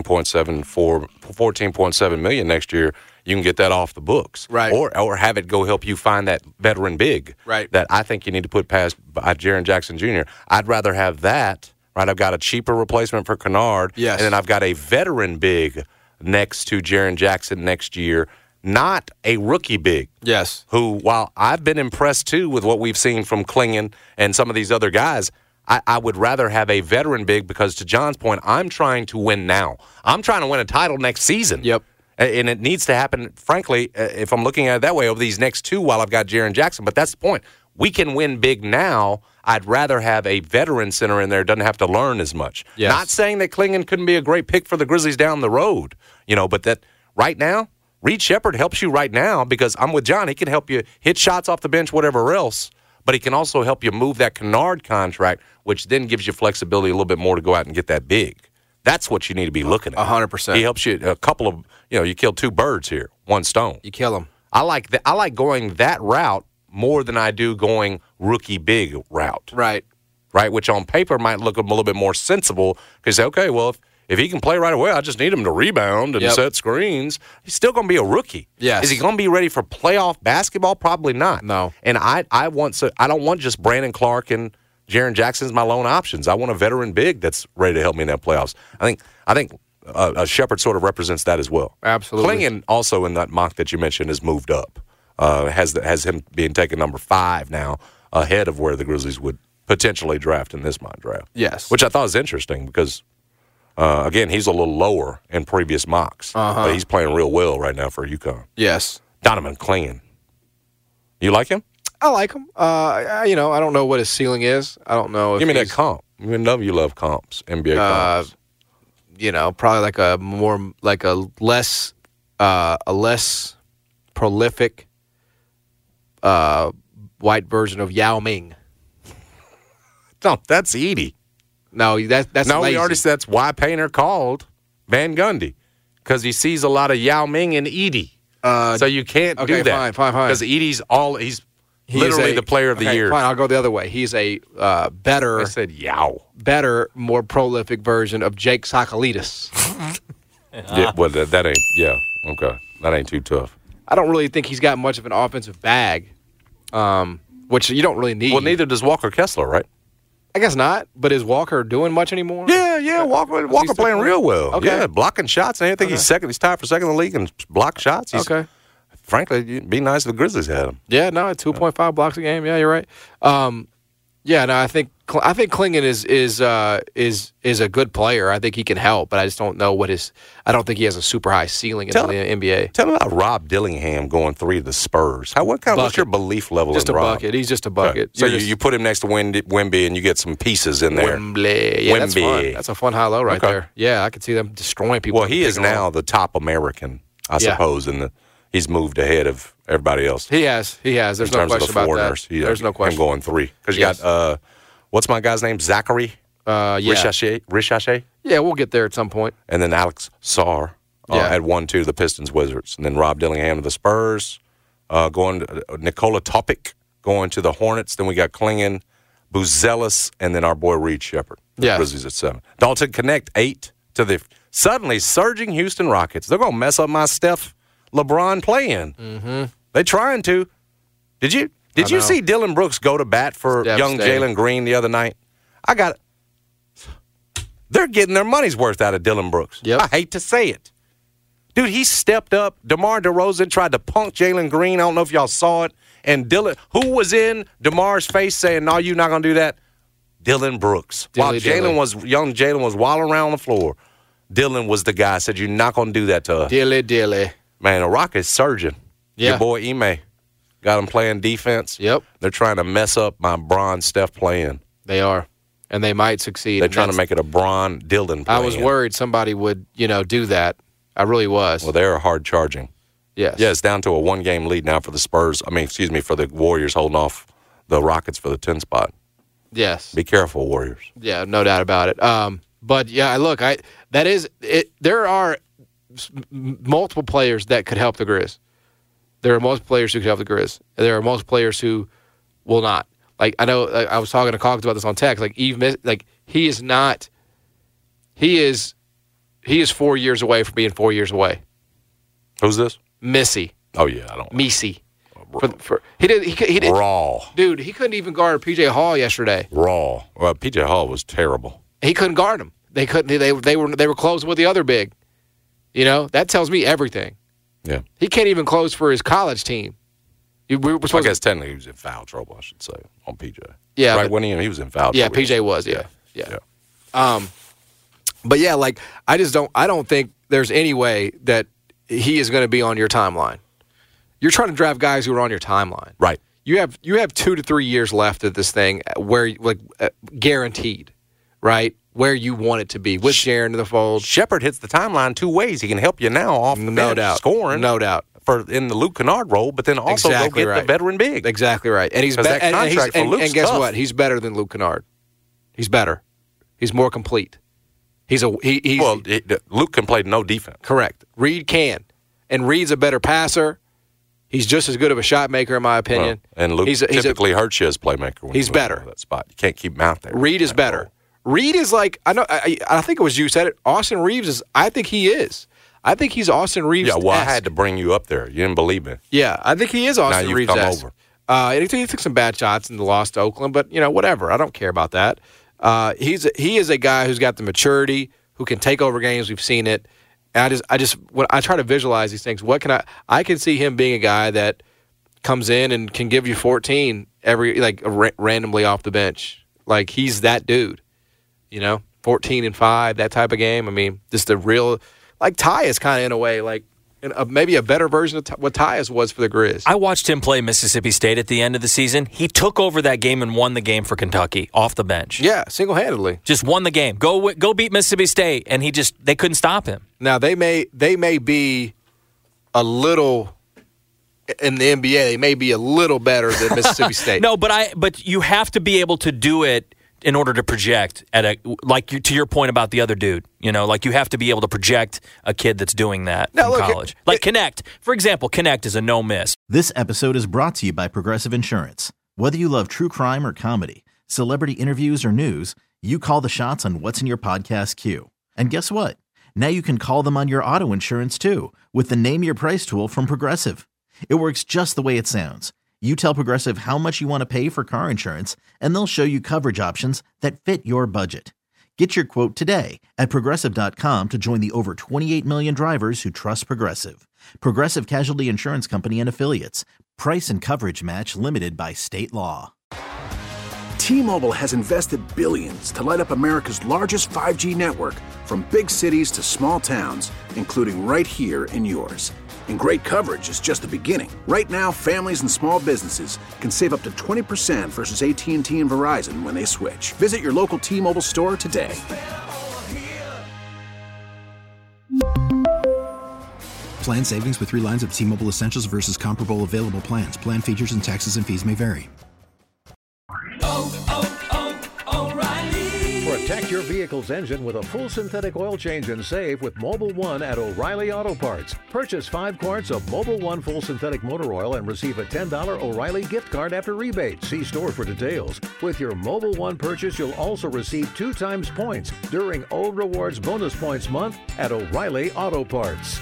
$14.7 million next year. You can get that off the books, right? Or have it go help you find that veteran big, right? That I think you need to put past Jaren Jackson Jr. I'd rather have that, right? I've got a cheaper replacement for Kennard, yes, and then I've got a veteran big next to Jaren Jackson next year. Not a rookie big. Yes. Who, while I've been impressed, too, with what we've seen from Klingon and some of these other guys, I would rather have a veteran big because, to John's point, I'm trying to win now. I'm trying to win a title next season. Yep. And it needs to happen, frankly, if I'm looking at it that way, over these next two while I've got Jaren Jackson. But that's the point. We can win big now. I'd rather have a veteran center in there, doesn't have to learn as much. Yes. Not saying that Klingon couldn't be a great pick for the Grizzlies down the road, but that right now, Reed Sheppard helps you right now because I'm with John. He can help you hit shots off the bench, whatever else, but he can also help you move that Kennard contract, which then gives you flexibility a little bit more to go out and get that big. That's what you need to be looking at. 100%. He helps you a couple of, you kill two birds here, one stone. You kill them. I like going that route more than I do going rookie big route. Right. right? Which on paper might look a little bit more sensible because, okay, well, if he can play right away, I just need him to rebound and set screens. He's still going to be a rookie. Yes. Is he going to be ready for playoff basketball? Probably not. No. And I don't want just Brandon Clark and Jaren Jackson as my lone options. I want a veteran big that's ready to help me in that playoffs. I think Shepherd sort of represents that as well. Absolutely. Clingan also in that mock that you mentioned has moved up. Has him being taken number 5 now, ahead of where the Grizzlies would potentially draft in this mock draft. Yes. Which I thought was interesting because, again, he's a little lower in previous mocks. But he's playing real well right now for UConn. Yes. Donovan Clingan. You like him? I like him. I don't know what his ceiling is. I don't know if Give me that comp. You know you love comps, NBA comps. Probably a less prolific white version of Yao Ming. No, that's Edie. No, that's no. lazy. We already said that's why Painter called Van Gundy because he sees a lot of Yao Ming and Edie. So you can't do that. Fine. Because Edie's literally the player of the year. Fine, I'll go the other way. He's a better. I said Yao. Better, more prolific version of Jake Sakalidis. Yeah, well, that ain't. Yeah, okay, that ain't too tough. I don't really think he's got much of an offensive bag, which you don't really need. Well, neither does Walker Kessler, right? I guess not. But is Walker doing much anymore? Yeah. Walker playing real well. Okay. Yeah, blocking shots and everything. He's second. He's tied for second in the league in block shots. Frankly, it'd be nice if the Grizzlies had him. Yeah, no, 2.5 blocks a game. Yeah, you're right. I think Clingan is a good player. I think he can help, but I just don't know I don't think he has a super high ceiling in the NBA. Tell me about Rob Dillingham going 3 to the Spurs. What's your belief level just in Rob? Bucket. He's just a bucket. Okay. So you put him next to Wemby and you get some pieces in there. Wembley. Yeah, that's fun. That's a fun high-low right there. Yeah, I could see them destroying people. Well, he is now the top American, I suppose, he's moved ahead of everybody else. He has. There's no question about that. There's no question. Him going 3. Because you got, what's my guy's name? Zachary? Richache? Yeah, we'll get there at some point. And then Alex Sarr at 1-2, the Pistons Wizards. And then Rob Dillingham to the Spurs. Going to Nikola Topic going to the Hornets. Then we got Clingan, Buzelis, and then our boy Reed Shepherd. The Grizzlies at 7. Dalton Connect 8 to the suddenly surging Houston Rockets. They're going to mess up my Steph LeBron playing. Mm-hmm. They trying to. Did you see Dylan Brooks go to bat for young Jalen Green the other night? They're getting their money's worth out of Dylan Brooks. Yep. I hate to say it. Dude, he stepped up. DeMar DeRozan tried to punk Jalen Green. I don't know if y'all saw it. And Dylan, who was in DeMar's face saying, no, you're not going to do that? Dylan Brooks. While young Jalen was wilding around on the floor, Dylan was the guy said, you're not going to do that to us. Dilly. Man, the Rockets surging. Yeah. Your boy Ime got him playing defense. Yep. They're trying to mess up my Bron Steph playing. They are. And they might succeed. They're trying to make it a Bron Dylan play. I was worried somebody would, do that. I really was. Well, they're hard charging. Yes. Yeah, it's down to a 1-game lead now for the Spurs. For the Warriors holding off the Rockets for the 10 spot. Yes. Be careful, Warriors. Yeah, no doubt about it. But yeah, look, there are multiple players that could help the Grizz. There are most players who could help the Grizz. There are most players who will not. Like, I know I was talking to Cox about this on text. Like, he is not. He is 4 years away from being 4 years away. Who's this? Missy. Oh yeah, I don't. Missy. He did raw. Dude, he couldn't even guard PJ Hall yesterday. Raw. Well, PJ Hall was terrible. He couldn't guard him. They couldn't. They were closing with the other big. That tells me everything. Yeah. He can't even close for his college team. I guess technically he was in foul trouble, I should say, on PJ. Yeah. Right when he was in foul trouble. Yeah, PJ was, yeah. But yeah, like, I don't think there's any way that he is going to be on your timeline. You're trying to draft guys who are on your timeline. Right. You have 2 to 3 years left of this thing where, guaranteed, right? Where you want it to be with Jaren in the fold. Shepherd hits the timeline 2 ways. He can help you now off the bench, scoring. No doubt. In the Luke Kennard role, but then also go get the veteran big. Exactly right. And he's that contract for Luke's and guess tough. what? He's better than Luke Kennard. He's better. He's more complete. Luke can play no defense. Correct. Reed can. And Reed's a better passer. He's just as good of a shot maker, in my opinion. Well, and Luke typically hurts you as playmaker. When he's better. That spot. You can't keep him out there. Reed is better. Reed is like, I think it was you said it. Austin Reeves is, I think he is. I think he's Austin Reeves. Yeah, well, I had to bring you up there. You didn't believe me. Yeah, I think he is Austin now Reeves. Now you've come over. He took some bad shots in the loss to Oakland, but, whatever. I don't care about that. He is a guy who's got the maturity, who can take over games. We've seen it. And when I try to visualize these things, I can see him being a guy that comes in and can give you 14 randomly off the bench. Like, he's that dude, 14 and 5, that type of game. I mean, just the real, like Tyus kind of in a way, like maybe a better version of what Tyus was for the Grizz. I watched him play Mississippi State at the end of the season. He took over that game and won the game for Kentucky off the bench. Yeah, single-handedly. Just won the game. Go beat Mississippi State, and they couldn't stop him. Now, they may be a little in the NBA, they may be a little better than Mississippi State. No, but you have to be able to do it in order to project to your point about the other dude. You have to be able to project a kid that's doing that in college. Connect. For example, Connect is a no miss. This episode is brought to you by Progressive Insurance. Whether you love true crime or comedy, celebrity interviews or news, you call the shots on what's in your podcast queue. And guess what? Now you can call them on your auto insurance too with the Name Your Price tool from Progressive. It works just the way it sounds. You tell Progressive how much you want to pay for car insurance, and they'll show you coverage options that fit your budget. Get your quote today at Progressive.com to join the over 28 million drivers who trust Progressive. Progressive Casualty Insurance Company and Affiliates. Price and coverage match limited by state law. T-Mobile has invested billions to light up America's largest 5G network, from big cities to small towns, including right here in yours. And great coverage is just the beginning. Right now, families and small businesses can save up to 20% versus AT&T and Verizon when they switch. Visit your local T-Mobile store today. Plan savings with 3 lines of T-Mobile Essentials versus comparable available plans. Plan features and taxes and fees may vary. Protect your vehicle's engine with a full synthetic oil change and save with Mobil 1 at O'Reilly Auto Parts. Purchase 5 quarts of Mobil 1 full synthetic motor oil and receive a $10 O'Reilly gift card after rebate. See store for details. With your Mobil 1 purchase, you'll also receive 2 times points during O Rewards Bonus Points Month at O'Reilly Auto Parts.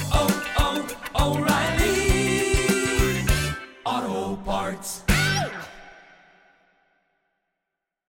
O'Reilly Auto Parts.